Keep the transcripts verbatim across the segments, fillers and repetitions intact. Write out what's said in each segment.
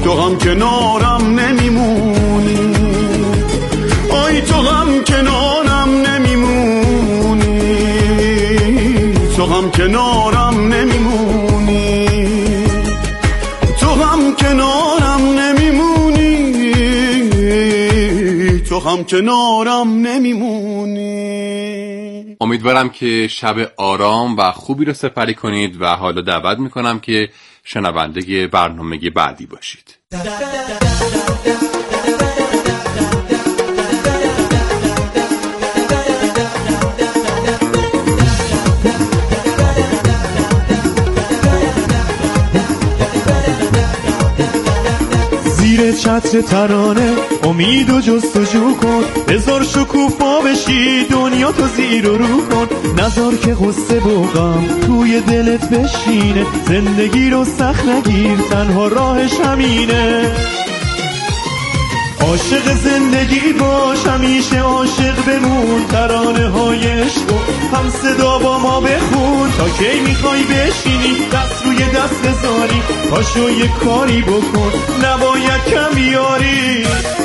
تو هم کنارم نمیمونی، آی تو هم کنارم نمیمونی، تو هم کنارم نمیمونی، تو هم کنارم نمیمونی، تو هم کنارم نمیمونی. امیدوارم که شب آرام و خوبی رو سپری کنید و حالا دعوت میکنم که شنونده برنامه بعدی باشید. زیر چتر ترانه امید و جستجو کن، بذار شکوفا بشی دنیا تو زیر و رو کن، نذار که غصه و غم توی دلت بشینه، زندگی رو سخت نگیر تنها راهش همینه. عاشق زندگی باش همیشه عاشق بمون، ترانه های عشق هم صدا با ما بخون، تا کی میخوای بشینی دست روی دست بذاری، پاشو یه کاری بکن نباید کم بیاری.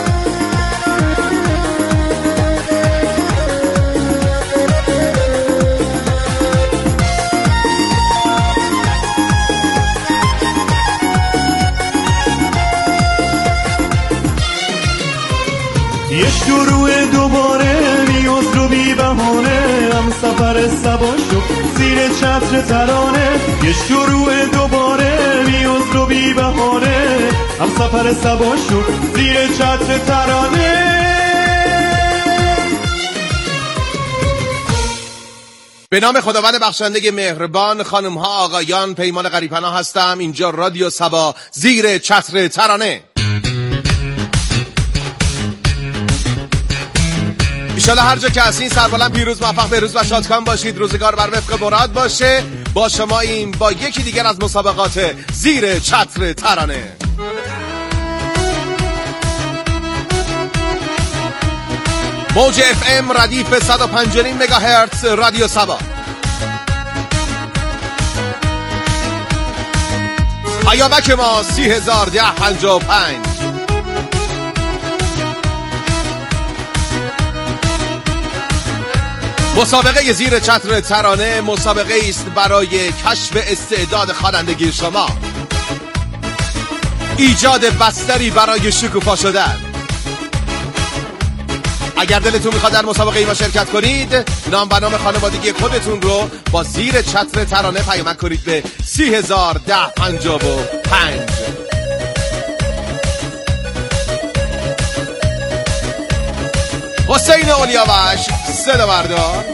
یه شروع دوباره نیاز رو بی بهانه، هم سفر سبا شد زیر چتر ترانه، یه شروع دوباره نیاز رو بی بهانه، هم سفر سبا شد زیر چتر ترانه. به نام خداوند بخشنده مهربان، خانم ها آقایان، پیمان غریب‌پناه هستم. اینجا رادیو سبا زیر چتر ترانه. ایشالا هر جا که هستین سربلند پیروز موفق بهروز و شادکام باشید، روزگار بر وفق مراد باشه. با شما این با یکی دیگر از مسابقات زیر چتر ترانه. موج اف ام ردیف صد و پنج و نیم مگاهرتز رادیو سبا. پیامک ما سی هزار ده پنجاه و پنج. مسابقه زیر چتر ترانه مسابقه است برای کشف استعداد خوانندگی شما، ایجاد بستری برای شکوفا شدن. اگر دلتون میخواد در مسابقه ما شرکت کنید، نام و نام خانوادگی خودتون رو با زیر چتر ترانه پیامک کنید به سی هزار ده پنجاه و پنج. حسین اولیاوش صدا بردار،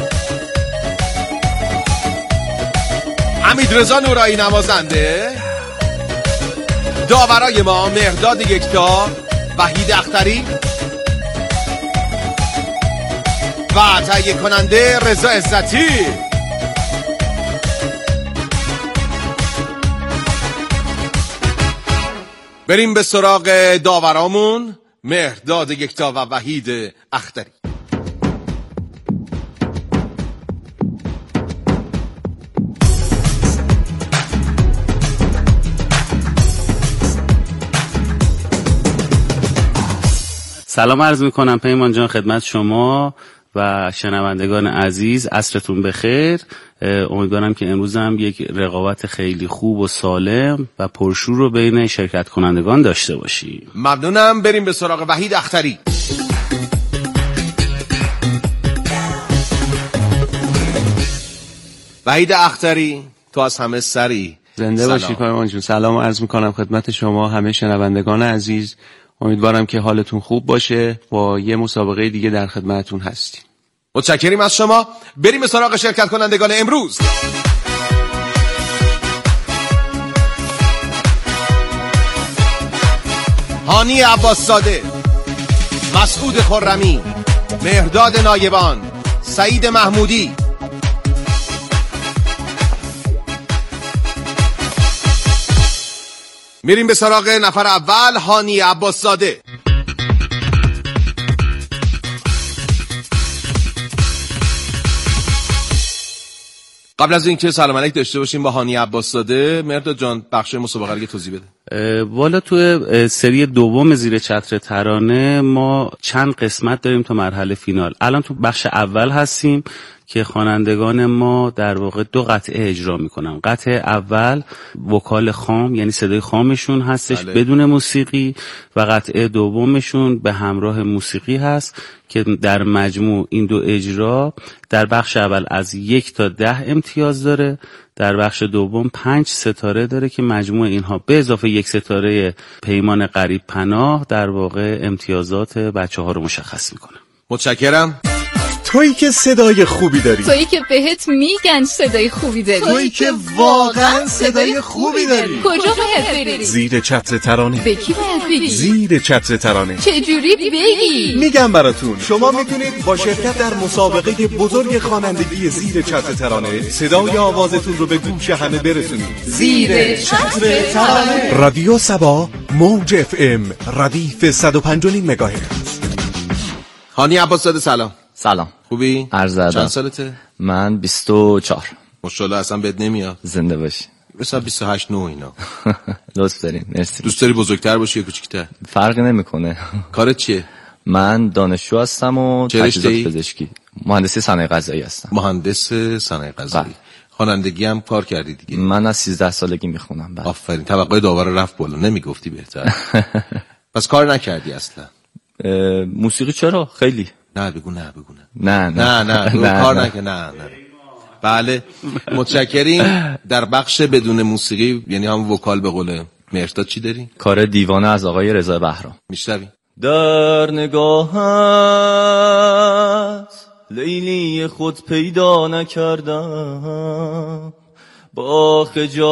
حمید رضا نورایی نوازنده، داورای ما مهرداد یکتا، وحید اختری و تهیه کننده رضا عزتی. بریم به سراغ داورامون مهرداد یکتا و وحید اختری. سلام عرض میکنم پیمان جان خدمت شما و شنوندگان عزیز، عصرتون بخیر. امیدوارم که امروز هم یک رقابت خیلی خوب و سالم و پرشور رو بین شرکت کنندگان داشته باشیم. ممنونم. بریم به سراغ وحید اختری. وحید اختری، تو از همه سری. زنده باشی پیمان جون. سلام عرض میکنم خدمت شما همه شنوندگان عزیز. امیدوارم که حالتون خوب باشه. با یه مسابقه دیگه در خدمتتون هستیم. متشکریم از شما. بریم به سراغ شرکت کنندگان امروز. هانی عباس‌زاده، مسعود خرمی، مهرداد نایبان، سعید محمودی. میریم به سراغ نفر اول، هانی عباس‌زاده. قبل از اینکه سلام علیک داشته باشیم با هانی عباس‌زاده، مهرداد جان بخش مسابقه رو توضیح بده. والا تو سری دوم زیر چتر ترانه ما چند قسمت داریم تا مرحله فینال. الان تو بخش اول هستیم که خوانندگان ما در واقع دو قطعه اجرا میکنن. قطعه اول وکال خام یعنی صدای خامشون هستش بله. بدون موسیقی، و قطعه دومشون به همراه موسیقی هست که در مجموع این دو اجرا در بخش اول از یک تا ده امتیاز داره، در بخش دوم پنج ستاره داره که مجموع اینها به اضافه یک ستاره پیمان غریب پناه در واقع امتیازات بچه ها رو مشخص میکنه. متشکرم. تویی که صدای خوبی داری، تویی که بهت میگن صدای خوبی داری، تویی که واقعا صدای خوبی داری، کجا باید بری؟ زیر چتر ترانه. به کی باید بگی؟ زیر چتر ترانه. چجوری بگی؟ میگم براتون. شما میتونید با شرکت در مسابقه بزرگ خوانندگی زیر چتر ترانه صدای آوازتون رو به گوش همه برسونید. زیر چتر ترانه. رادیو سبا موج اف ام ردیف صد و پنج و نیم مگاهرتز. هانی عباسزاده سلام. سلام. خوبی؟ عرض ادب. چند سالته؟ من بیست و چهار. ماشاءالله اصلا بد نمیاد. زنده باشی. مثلا بیست و هشت نه اینا. لطف دارین. مرسی. دوست داری بزرگتر باشی یا کوچیک‌تر؟ فرقی نمیکنه. کارت چیه؟ من دانشجو هستم و تجهیزات پزشکی. مهندسی صنایع غذایی هستم. مهندس صنایع غذایی. خوانندگی هم کار کردی دیگه؟ من از سیزده سالگی میخونم. آفرین. توقع داور رفت بالا. نمیگفتی بهتر. پس کار نکردی اصلا؟ موسیقی چرا؟ خیلی. نه بگو نه بگو نه نه نه نه, نه, نه کار نکن نه نه بله متشکریم. در بخش بدون موسیقی یعنی هم وکال به قول مهرداد چی داری؟ کار دیوانه از آقای رضا بهرام. میشنوی؟ در نگاهت لیلی خود پیدا نکردم، با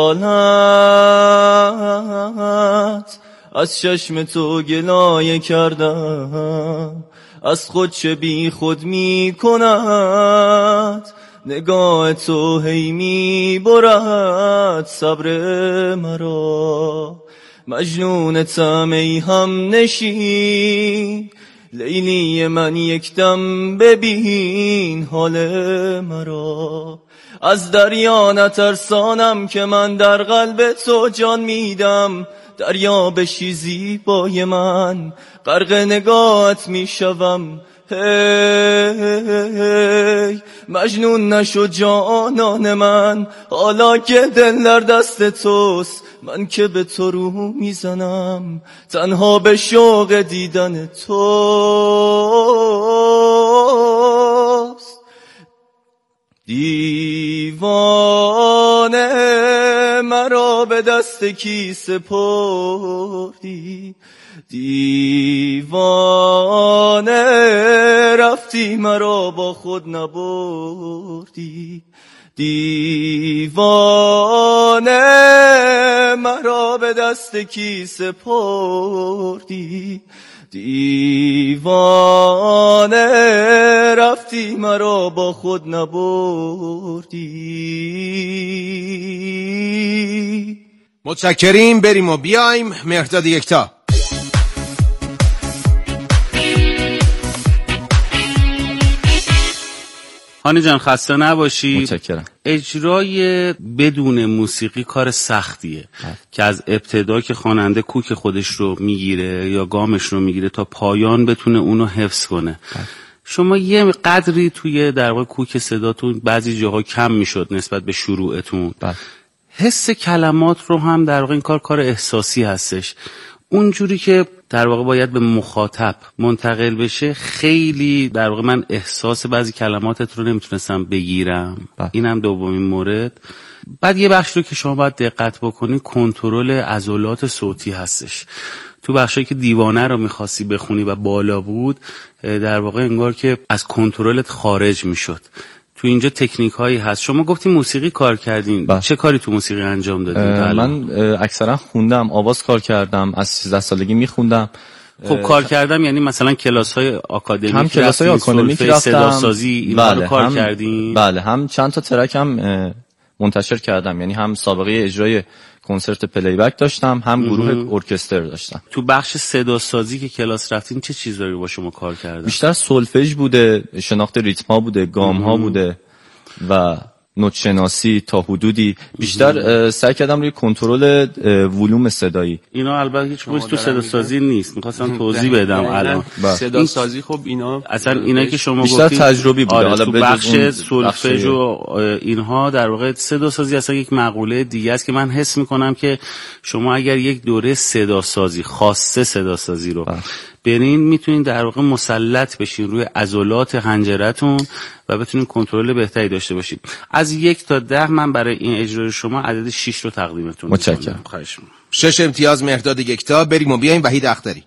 خجالت از چشم تو گلایه کردم، از خود چه بی خود می کند نگاه تو هی می برد صبر مرا، مجنونتم ای هم نشین لیلی من یک دم ببین حال مرا، از دریا نترسانم که من در قلب تو جان میدم، دریا بشی زیبای من غرق نگاهت میشوم، هی هی مجنون نشو جانان من، حالا که دل در دست توست من که به تو رو میزنم، تنها به شوق دیدن توست. دیوانه مرا به دست کی سپردی، دیوانه رفتی مرا با خود نبردی، دیوانه مرا به دست کی سپردی، دیوانه رفتی مرا با خود نبردی. متشکریم. بریم و بیایم. مهرداد یکتا. هانی جان خسته نباشی. متشکرم. اجرای بدون موسیقی کار سختیه ها. که از ابتدا که خواننده کوک خودش رو میگیره یا گامش رو میگیره تا پایان بتونه اونو حفظ کنه ها. شما یه قدری توی در واقع کوک صداتون بعضی جاها کم میشد نسبت به شروعتون ها. حس کلمات رو هم در واقع این کار کار احساسی هستش، اونجوری که در واقع باید به مخاطب منتقل بشه خیلی در واقع من احساس بعضی کلماتت رو نمیتونستم بگیرم. اینم دومین مورد. بعد یه بخش رو که شما باید دقت بکنید کنترل عضلات صوتی هستش. تو بخشی که دیوانه رو میخواستی بخونی و بالا بود در واقع انگار که از کنترلت خارج میشد. تو اینجا تکنیک هایی هست. شما گفتی موسیقی کار کردین با. چه کاری تو موسیقی انجام دادین؟ من اکثرا خوندم، آواز کار کردم، از سیزده سالگی میخوندم. خب کار کردم یعنی مثلا کلاس های آکادمیک، هم کلاس های آکادمیک رفتم، صدا سازی اینا بله، رو کار هم کردین؟ بله، هم چند تا ترک هم منتشر کردم، یعنی هم سابقه اجرای کنسرت پلی بک داشتم، هم گروه ارکستر داشتم. تو بخش صدا سازی که کلاس رفتین چه چیزایی با شما کار کردن؟ بیشتر سولفژ بوده، شناخت ریتم ها بوده، گام ها بوده و نوت شناسی تا حدودی بیشتر سعی کردم روی کنترل ولوم صدایی. اینا البته هیچ چیزی تو صدا سازی نیست، می‌خواستم توضیح بدم الان. صدا سازی خب اینا اصلا اینا که شما بیشتر گفتید تجربی بوده. آره حالا تو بخش سولفژ و اینها در واقع صدا سازی اصلا یک مقوله دیگه است که من حس می‌کنم که شما اگر یک دوره صدا سازی خاصه صدا سازی رو برین میتونین در واقع مسلط بشین روی عضلات حنجرتون و بتونین کنترل بهتری داشته باشید. از یک تا ده من برای این اجرای شما عدد شش رو تقدیمتون میکنم. متشکرم. خواهش می‌کنم. شش امتیاز مهرداد یکتا. بریم و بیایم وحید اختری.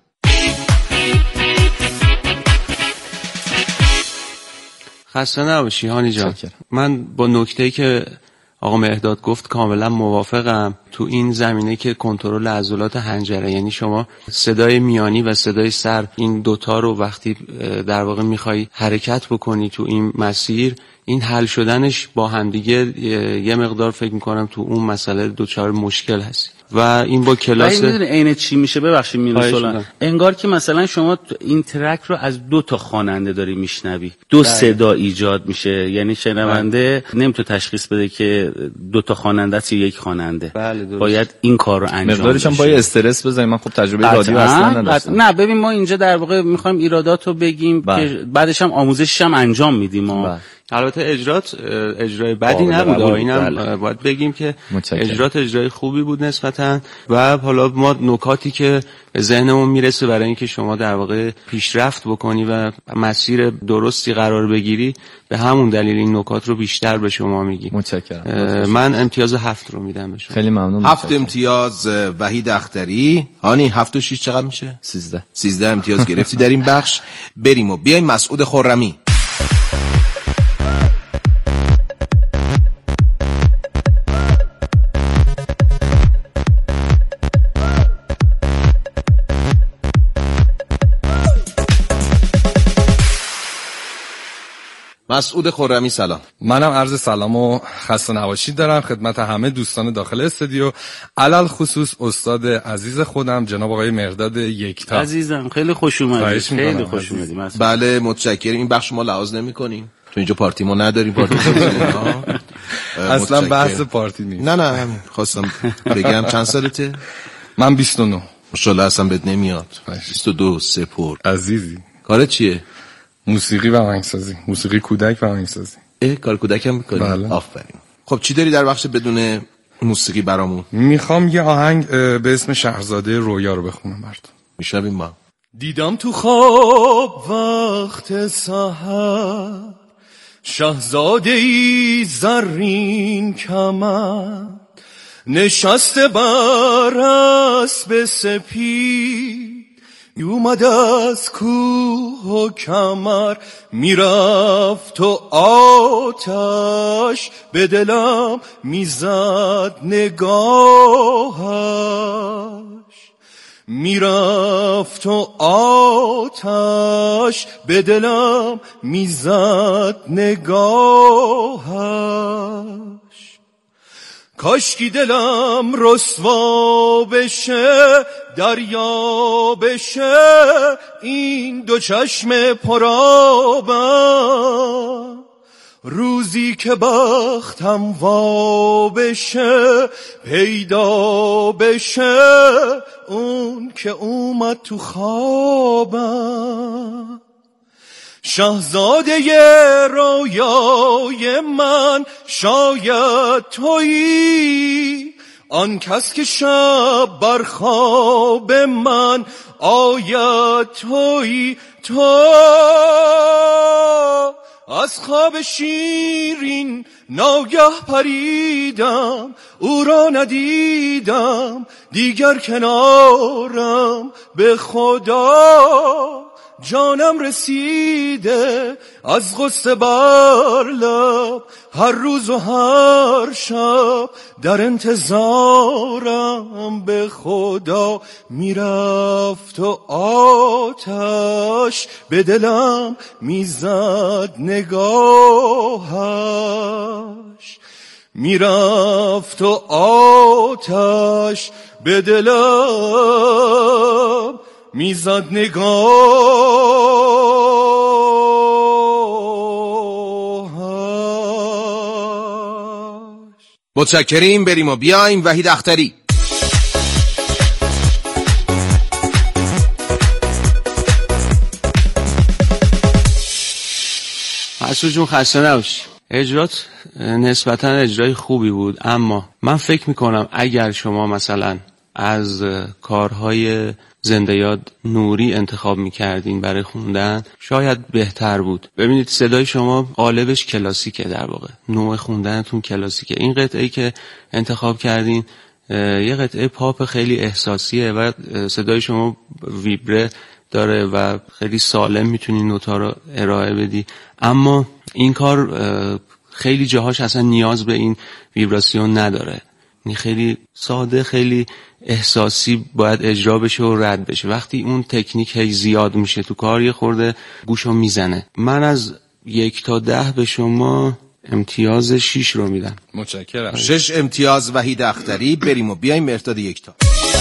خسته نباشی هانی جان. من با نکته‌ای که آقا مهرداد گفت کاملا موافقم. تو این زمینه که کنترل عضلات حنجره، یعنی شما صدای میانی و صدای سر، این دوتا رو وقتی در واقع میخوای حرکت بکنی تو این مسیر، این حل شدنش با همدیگه یه مقدار فکر میکنم تو اون مسئله دوچار مشکل هست و این با کلاس میدونی عین چی میشه. ببخشید میرسولن انگار که مثلا شما این ترک رو از دو تا خواننده داری میشنوی، دو بله. صدا ایجاد میشه، یعنی شنونده بله. نمیتونه تشخیص بده که دو تا خواننده است یا یک خواننده. بله باید این کار رو انجام بده. مقدارش هم باید استرس بزنیم. من خب تجربه رادیو اصلا نداشتم. نه ببین ما اینجا در واقع میخوایم ایراداتو بگیم بله. که بعدش هم آموزشش هم انجام میدیم ما. بله. البته اجرات اجرای بدی نبود، اینم باید بگیم که متشکرم. اجرات اجرای خوبی بود نسبتاً و حالا ما نکاتی که به ذهنمون میرسه برای اینکه شما در واقع پیشرفت بکنی و مسیر درستی قرار بگیری، به همون دلیل این نکات رو بیشتر به شما میگیم. متشکرم. من امتیاز هفت رو میدم به شما. خیلی ممنون. هفت امتیاز وحید اختری. هانی هفت و شیش چقدر میشه؟ سیزده. سیزده امتیاز گرفتی در این بخش. بریم و بیایم مسعود خرمی. مسعود خرمی سلام. منم عرض سلام و خسته نباشید دارم خدمت همه دوستان داخل استودیو، علل خصوص استاد عزیز خودم جناب آقای مهرداد یکتا. عزیزم خیلی خوش اومدید. خیلی خوش اومدید. بله متشکرم. این بخش ما لحاظ نمی‌کنیم. تو اینجا پارتی ما نداریم. پارتی اصلا بحث پارتی نیست. نه نه خواستم بگم چند سالته؟ من بیست و نه. ماشاءالله اصلا بد نمیاد. بیست و دو سپر. عزیزی. کارت چیه؟ موسیقی و آهنگسازی. موسیقی کودک و آهنگسازی. اه کار کودک هم می‌کنی؟ بله. آفرین. خب چی داری در بخش بدون موسیقی برامون؟ میخوام یه آهنگ به اسم شهرزاده رویا رو بخونم براتون. میشنویم ما. دیدم تو خواب وقت سحر شهزاده ای زرین کمر، نشسته بر اسب سپید، اومد از کوه و کمر، میرفت و آتش به دلم میزد نگاهش، میرفت و آتش به دلم میزد نگاهش، کاشکی دلم رسوا بشه دریا بشه، این دو چشم پرآبم، روزی که بختم وا بشه پیدا بشه، اون که اومد تو خوابم، شاهزاده رویای من شاید تویی، آن کس که شب بر خواب من آید تویی، تو از خواب شیرین ناگه پریدم، او را ندیدم دیگر کنارم، به خدا جانم رسیده از غصه بر لب، هر روز و هر شب در انتظارم، به خدا میرفت و آتش به دلم میزد نگاهش، میرفت و آتش به دلم میزد نگاهش. متشکریم. بریم و بیایم. وحید اختری. مسعود جون خسته نباشی. اجرات نسبتا اجرای خوبی بود، اما من فکر میکنم اگر شما مثلا از کارهای زنده یاد نوری انتخاب میکردین برای خوندن شاید بهتر بود. ببینید صدای شما قالبش کلاسیکه، در واقع نوع خوندنتون کلاسیکه. این قطعه‌ای که انتخاب کردین یه قطعه پاپ خیلی احساسیه و صدای شما ویبره داره و خیلی سالم میتونی نوتا رو ارائه بدی، اما این کار خیلی جاهاش اصلا نیاز به این ویبراسیون نداره. این خیلی ساده، خیلی احساسی باید اجرا بشه و رد بشه. وقتی اون تکنیک هی زیاد میشه تو کار یه خورده گوشو میزنه. من از یک تا ده به شما امتیاز شیش رو میدم. متشکرم. شش امتیاز وحید اختری. بریم و بیایم مرداد یکتا.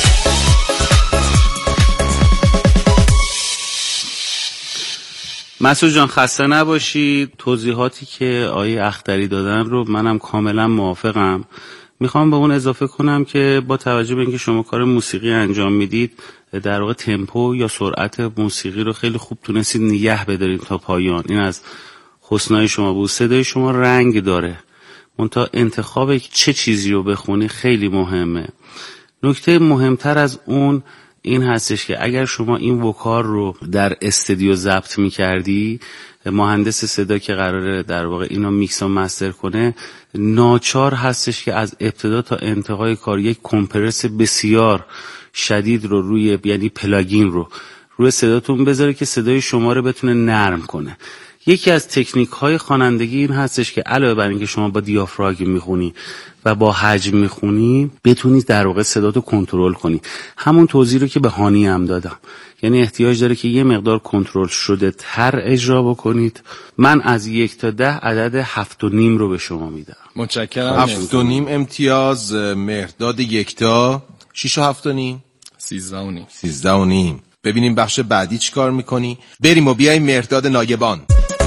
مسعود جان خسته نباشید. توضیحاتی که آقای اختری دادن رو منم کاملا موافقم. میخوام به اون اضافه کنم که با توجه به اینکه شما کار موسیقی انجام میدید، در واقع تمپو یا سرعت موسیقی رو خیلی خوب تونستید نگه بدارید تا پایان. این از حسنای شما بود. صدای شما رنگ داره، منتها انتخاب چه چیزی رو بخونی خیلی مهمه. نکته مهمتر از اون این هستش که اگر شما این وکال رو در استودیو ضبط می‌کردی، مهندس صدا که قراره در واقع اینو میکس و مستر کنه ناچار هستش که از ابتدا تا انتهای کار یک کمپرس بسیار شدید رو روی، یعنی پلاگین رو روی صداتون بذاره که صدای شما رو بتونه نرم کنه. یکی از تکنیک های خوانندگی این هستش که علاوه بر اینکه شما با دیافراگم میخونی و با حجم میخونی بتونید در واقع صداتو کنترل کنی. همون توضیح رو که به هانی هم دادم، یعنی احتیاج داره که یه مقدار کنترل شده تر اجرا بکنید. من از یک تا ده عدد هفت و نیم رو به شما میدم. متشکرم. هفت و نیم امتیاز مرداد یکتا. شیش و هفت و نیم سیزده و نیم سیزده و نیم. ببینیم بخش بعدی چی کار میکنی. بریم و بیاییم مرداد نایبان.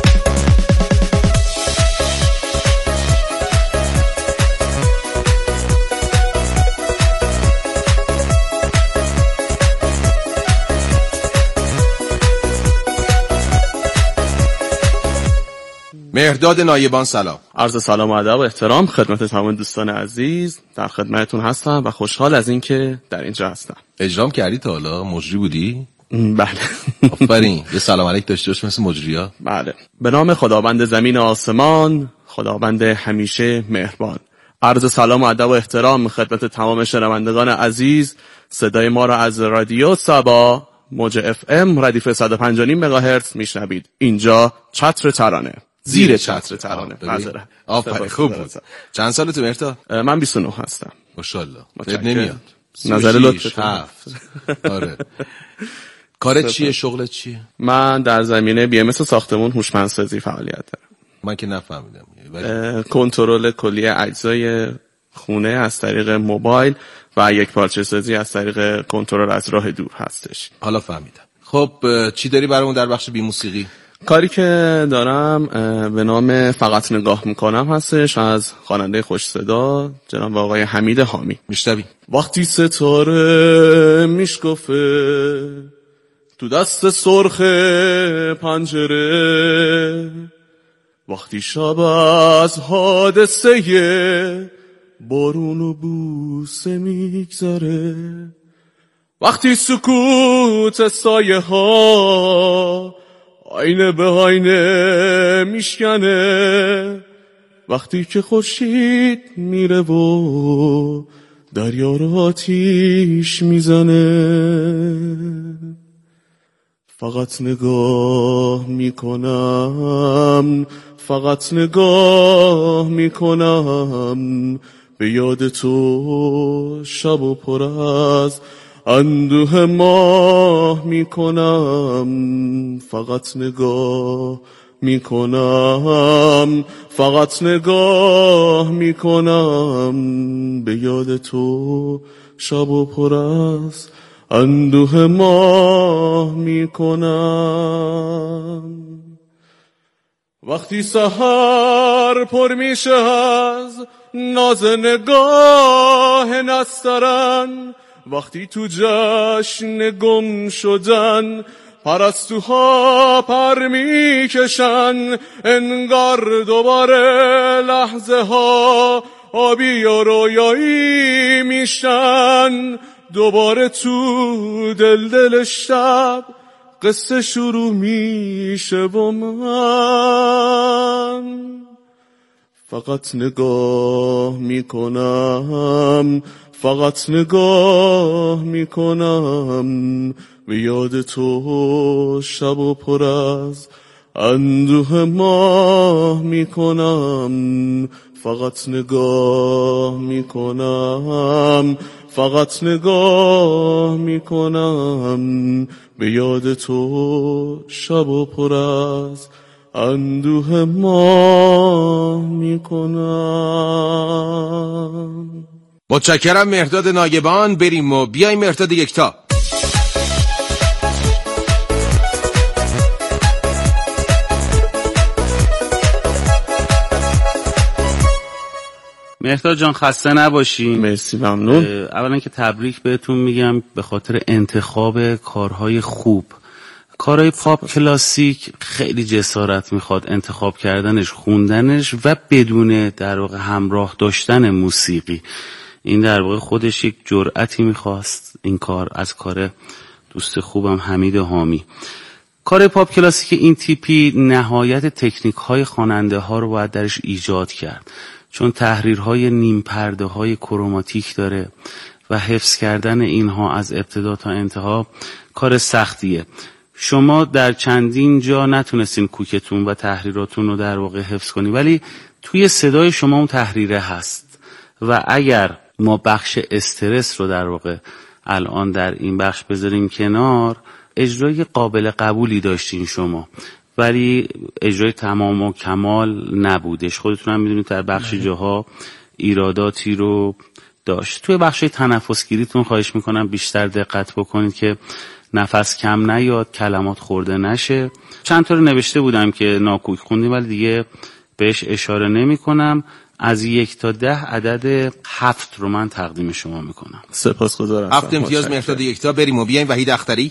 مهرداد نایبان سلام. عرض سلام و ادب و احترام خدمت تمام دوستان عزیز. در خدمتتون هستم و خوشحال از اینکه در اینجا هستم. اجرام کردی تا حالا؟ مجری بودی؟ بله. آفرین. یه سلام علیک داشته باش مثل مجریا. بله. به نام خداوند زمین و آسمان، خداوند همیشه مهربان. عرض سلام و ادب و احترام خدمت تمام شنوندگان عزیز. صدای ما را از رادیو سبا موج اف ام ردیف صد و پنج و نیم مگاهرتز میشنوید. اینجا چتر ترانه، زیر چتر ترانه. معذرت. آفرین، خوب بود. چند سالته مهرداد؟ من بیست و نه هستم. ماشاءالله. بد نمیاد. نظر لطفت. آره. کارت چیه؟ شغلت چیه؟ من در زمینه بی ام اس ساختمون هوشمندسازی فعالیت دارم. من که نفهمیدم. کنترل کلی اجزای خونه از طریق موبایل و یک پارچه سازی از طریق کنترل از راه دور هستش. حالا فهمیدم. خب چی داری برامون در بخش بی موسیقی؟ کاری که دارم به نام فقط نگاه میکنم هستش، از خواننده خوش صدا جناب آقای حمید حامی. میشنویم. وقتی ستاره میشکفه تو دست سرخ پنجره، وقتی شب از حادثه بارون و بوسه میگذره، وقتی سکوت سایه ها آینه به آینه میشکنه، وقتی که خورشید میره و دریا رو آتیش میزنه، فقط نگاه میکنم، فقط نگاه میکنم به یاد تو، شب و پر از اندوه ماه میکنم، فقط نگاه میکنم، فقط نگاه میکنم به یاد تو، شب و پر از اندوه ماه میکنم. وقتی سحر پر میشه از ناز نگاه نسترن، وقتی تو جشن گم شدن پرستوها پر میکشن، انگار دوباره لحظه ها آبی و رویایی میشن، دوباره تو دل دل شب قصه شروع میشه و من فقط نگاه میکنم، فقط نگاه میکنم به یاد تو شب و پر از اندوه ماه میکنم، فقط نگاه میکنم، فقط نگاه میکنم به یاد تو شب و پر از اندوه ماه میکنم. متشکرم مهرداد نایبان. بریم و بیایم مهرداد یکتا. مهرداد جان خسته نباشین. مرسی، ممنون. اولا که تبریک بهتون میگم به خاطر انتخاب کارهای خوب. کارهای پاپ کلاسیک خیلی جسارت میخواد، انتخاب کردنش، خوندنش و بدون در واقع همراه داشتن موسیقی. این در واقع خودش یک جرأتی میخواست این کار از کار دوست خوبم حمید حامی. کار پاپ کلاسیک این تیپی نهایت تکنیک های خواننده ها رو باید درش ایجاد کرد، چون تحریرهای نیم پرده های کروماتیک داره و حفظ کردن اینها از ابتدا تا انتها کار سختیه. شما در چندین جا نتونستین کوکتون و تحریراتون رو در واقع حفظ کنی، ولی توی صدای شما اون تحریره هست و اگر ما بخش استرس رو در واقع الان در این بخش بذاریم کنار، اجرای قابل قبولی داشتین شما، ولی اجرای تمام و کمال نبودش. خودتون هم میدونید در بخش جاها ایراداتی رو داشت. توی بخش تنفسگیریتون خواهش میکنم بیشتر دقت بکنید که نفس کم نیاد، کلمات خورده نشه. چند تا رو نوشته بودم که ناکوک خوندیم ولی دیگه بهش اشاره نمی کنم. از یک تا ده عدد هفت رو من تقدیم شما میکنم. سپاسگزارم. هفت امتیاز مهرداد یکتا. بریم و بیایم وحید اختری.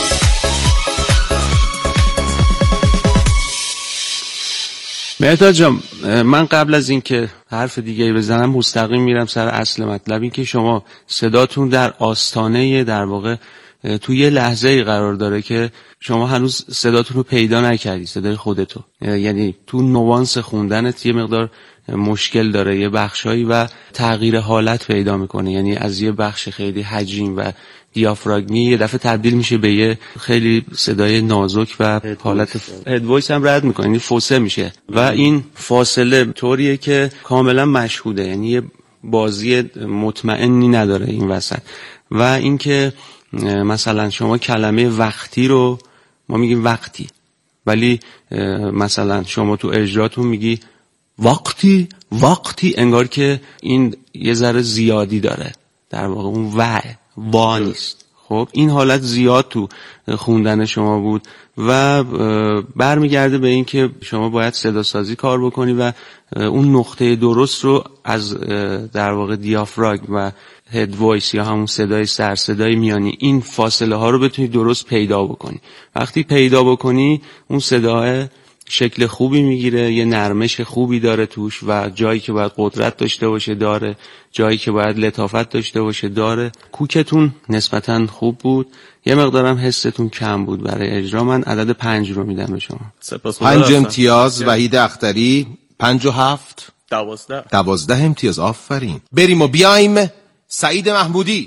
مهرداد جان، من قبل از این که حرف دیگه بزنم مستقیم میرم سر اصل مطلب. این که شما صداتون در آستانه در واقع توی یه لحظه ای قرار داره که شما هنوز صداتون رو پیدا نکردی، صدای خودتو، یعنی تو نوانس خوندنت یه مقدار مشکل داره، یه بخشایی و تغییر حالت پیدا میکنه، یعنی از یه بخش خیلی حجیم و دیافراگمی یه دفعه تبدیل میشه به یه خیلی صدای نازک و حالت هد وایس هم رد میکنه، یعنی فوسه میشه و این فاصله طوریه که کاملا مشهوده، یعنی یه بازی مطمئنی نداره این وسط. و اینکه مثلا شما کلمه وقتی رو ما میگیم وقتی، ولی مثلا شما تو اجراتون میگی وقتی وقتی، انگار که این یه ذره زیادی داره، در واقع اون و وا نیست. خب این حالت زیاد تو خوندن شما بود و برمیگرده به این که شما باید صدا سازی کار بکنی و اون نقطه درست رو از در واقع دیافراگم و هد وایس یا همون صدای سر صدای میانی، این فاصله ها رو بتونی درست پیدا بکنی. وقتی پیدا بکنی اون صدای شکل خوبی میگیره، یه نرمش خوبی داره توش و جایی که باید قدرت داشته باشه داره، جایی که باید لطافت داشته باشه داره. کوکتون نسبتاً خوب بود، یه مقدارم حستون کم بود برای اجرا. من عدد پنج رو میدم به شما. پنج امتیاز وحید اختری. پنج و هفت دوازده دوازده امتیاز. آفرین. بریم و بیایم سعید محمودی.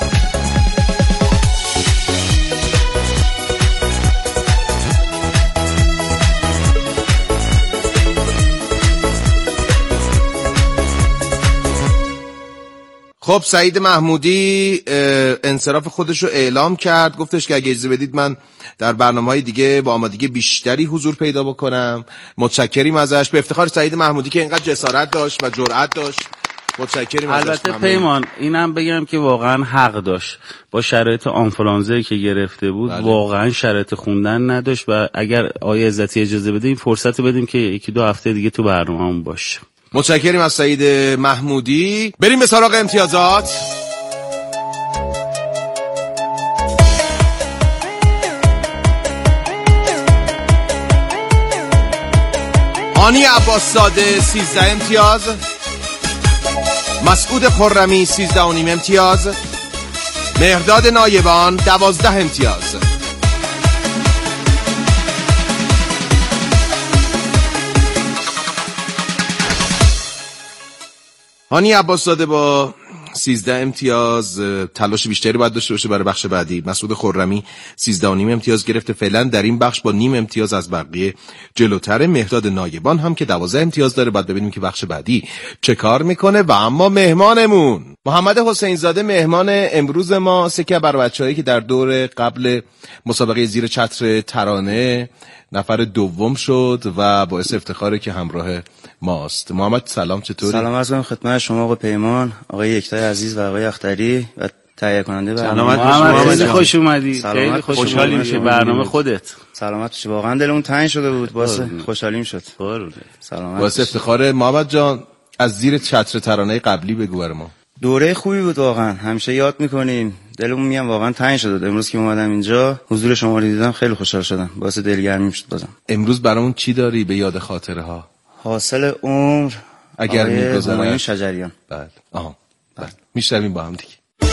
خب سعید محمودی انصراف خودش رو اعلام کرد، گفتش که اگه اجازه بدید من در برنامه‌های دیگه با آمادگی بیشتری حضور پیدا بکنم. متشکریم ازش. به افتخار سعید محمودی که اینقدر جسارت داشت و جرأت داشت. متشکریم ازش. البته پیمان اینم بگم که واقعا حق داشت، با شرایط آنفولانزایی که گرفته بود بله. واقعا شرایط خوندن نداشت و اگر آقای عزتی اجازه بده این فرصت بدیم که یکی دو هفته دیگه تو برنامه‌مون باشه. متشکریم از سعید محمودی. بریم به سراغ امتیازات. هانی عباسزاده سیزده امتیاز، مسعود خرمی سیزده و نیم امتیاز، مهرداد نایبان دوازده امتیاز. هانی عباسزاده با سیزده امتیاز تلاش بیشتری باید داشته باشه برای بخش بعدی. مسعود خرمی سیزده و نیم امتیاز گرفته فعلا در این بخش با نیم امتیاز از بقیه جلوتره. مهرداد نایبان هم که دوازده امتیاز داره، باید ببینیم که بخش بعدی چه کار میکنه. و اما مهمانمون محمد حسین زاده، مهمان امروز ما، سکه بر بچه‌هایی که در دور قبل مسابقه زیر چتر ترانه نفر دوم شد و باعث افتخاره که همراه ماست. محمد سلام، چطوری؟ سلام عرض می‌کنم خدمت شما آقای پیمان، آقای یکتای عزیز و آقای اختری و تهیه کننده برنامه. محمد خیلی خوش اومدی، خیلی خوشحالیم که برنامه خودت. سلامت باشی، واقعا دلمون تنگ شده بود، باعث خوشحالیم شد. سلامت باعث افتخار. محمد جان از زیر چتر ترانه قبلی بگو برام. دوره خوبی بود واقعا، همیشه یاد میکنیم، دلمون میگم واقعا تنگ شده. امروز که اومدم اینجا حضور شما رو دیدم خیلی خوشحال شدم، باعث دلگرمی شد. بازم امروز برامون چی داری به یاد خاطره ها؟ حاصل عمر اگر میگذره شجریان. بله آها بله میشنویم با هم دیگه.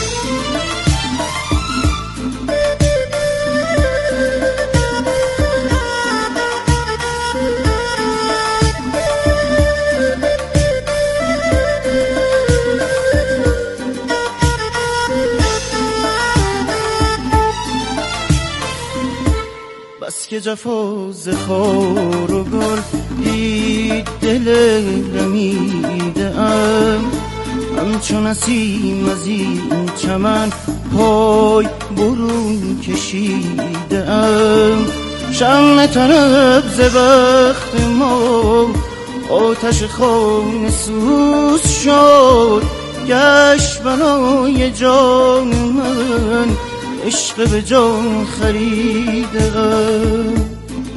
بس که جفا ز خار و گل دید دل رمیده ام، همچون نسیم از این چمن پای برون کشیده ام. شمع طرب ز بخت ما آتش خانه سوز شد، گشت برای جان من عشق به جان خریدم.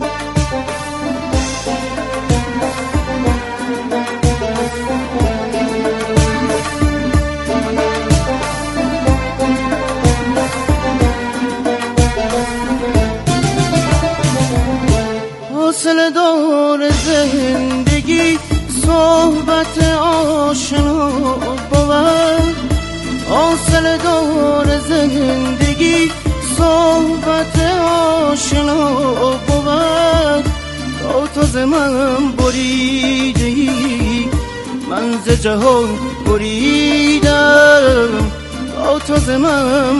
حاصل دور زندگی صحبت آشنا بود، حاصل دور زندگی صحبت آشنا بود. تا تو ز من بریدی من ز جهان بریدم، تا تو ز من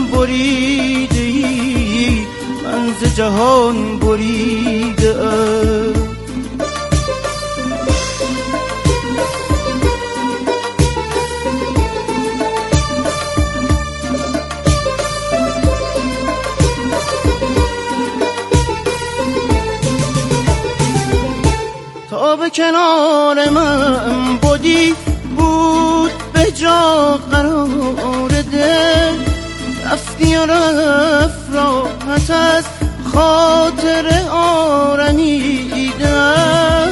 بریدی من ز جهان بریدم. تا به کنار من بودی بود به جا قرار دل، رفتی و رفت راحت از خاطر آرمیدم.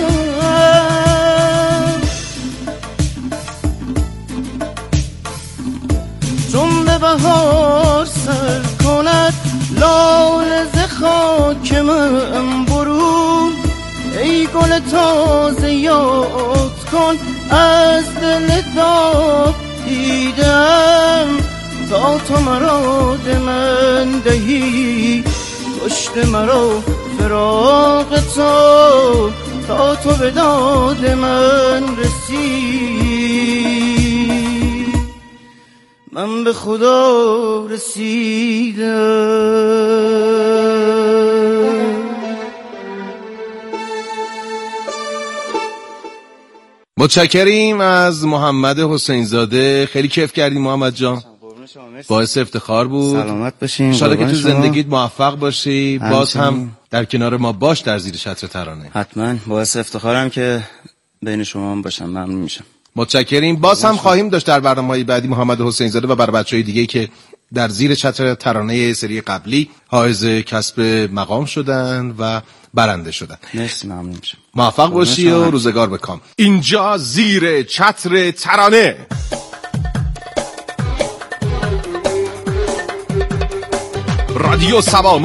چون به بهار سر کند لاله ز خاک من برون، ای گل تازه یاد کن از دل داغ دیدم. تا تو مرا ده من دهی کشت مرا فراق تو، تا تو به داد من رسید من به خدا رسیدم. متشکریم از محمد حسین زاده، خیلی کیف کردیم محمد جان، باعث افتخار بود. سلامت باشین، انشالله که تو زندگیت موفق باشی، باز هم در کنار ما باش در زیر چتر ترانه. حتما، باعث افتخارم که بین شما هم باشم، ممنون میشم. متشکریم. باز هم خواهیم داشت در برنامه‌های بعدی محمد حسین زاده و برای بچه‌های دیگه که در زیر چتر ترانه سری قبلی حائز کسب مقام شدن و برنده شدن. مرسی، ممنون میشم. موفق باشی و روزگار بکام. اینجا زیر چتر ترانه. رادیو سبا